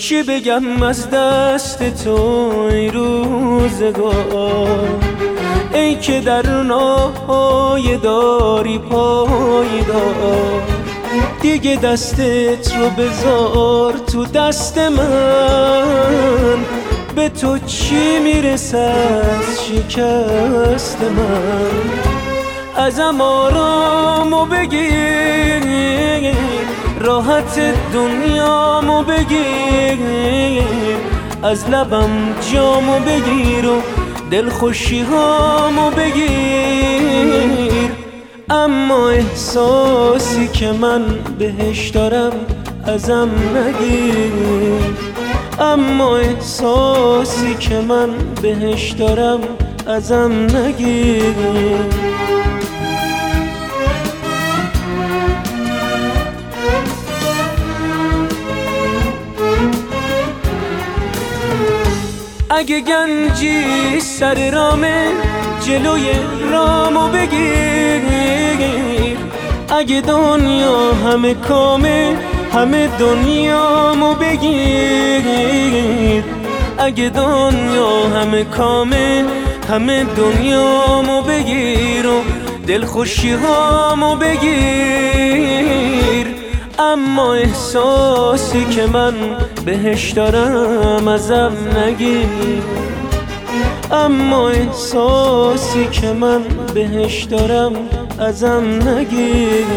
چی بگم از دست تو ای روزگار، ای که در ناهای داری پایدار. دیگه دستت رو بذار تو دست من، به تو چی میرسه از شکست من. ازم آرامو بگیر، راحت دنیامو بگیر، از لبم جامو بگیر و دلخوشی هامو بگیر. اما احساسی که من بهش دارم ازم نگیر، اما احساسی که من بهش دارم ازم نگیر. اگه گنجی سر رامه جلوی رامو بگیر، اگه دنیا همه کامه همه دنیامو بگیر، اگه دنیا همه کامه همه دنیامو بگیر و دلخوشی هامو بگیر. اما احساسی که من بهش دارم ازم نگیر، اما احساسی که من بهش دارم ازم نگیر.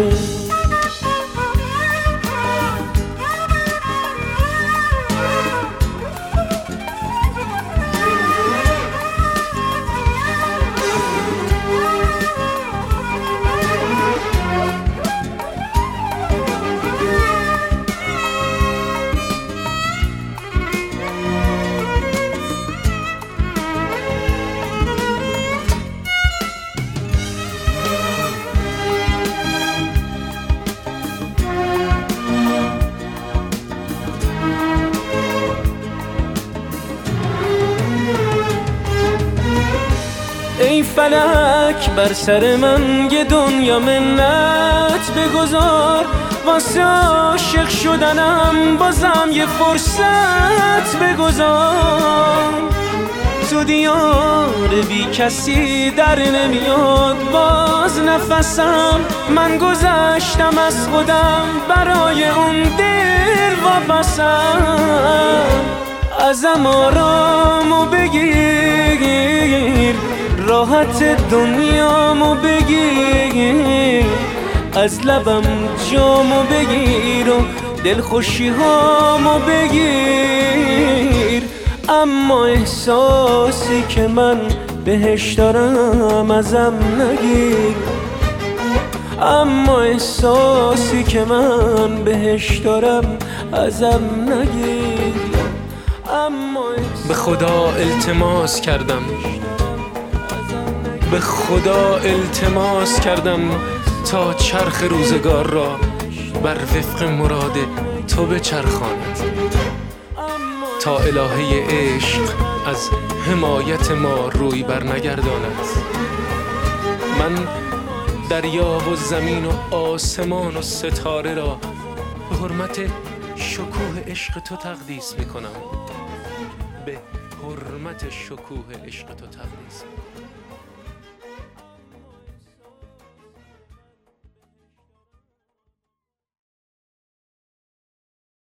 ای فلک بر سر من یه دنیا منت بگذار، واسه عاشق شدنم بازم یه فرصت بگذار. تو دیار بی کسی در نمیاد باز نفسم، من گذشتم از خودم برای اون دل وابستم. ازم آرامو بگیر، راحت دنیامو بگیر، از لبم جامو بگیر و دلخوشی هامو بگیر. اما احساسی که من بهش دارم ازم نگیر، اما احساسی که من بهش دارم ازم نگیر. به خدا التماس کردم، به خدا التماس کردم تا چرخ روزگار را بر وفق مراد تو بچرخاند، تا الهه عشق از حمایت ما روی بر نگرداند. من دریا و زمین و آسمان و ستاره را به حرمت شکوه عشق تو تقدیس میکنم، به حرمت شکوه عشق تو تقدیس میکنم.